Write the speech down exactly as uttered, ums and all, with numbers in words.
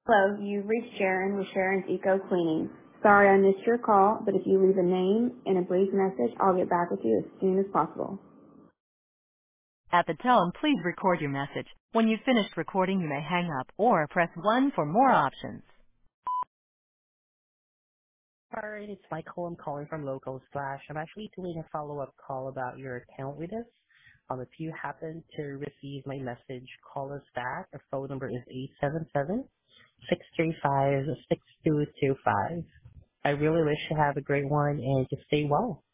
Hello, you've reached Sharon with Sharon's Eco Cleaning. Sorry I missed your call, but if you leave a name and a brief message, I'll get back with you as soon as possible. At the tone, please record your message. When you've finished recording, you may hang up or press one for more options. Alright, it's Michael. I'm calling from Local Splash. I'm actually doing a follow-up call about your account with us. Um, if you happen to receive my message, call us back. Our phone number is eight seven seven, six three five, six two two five. I really wish you have a great one and just stay well.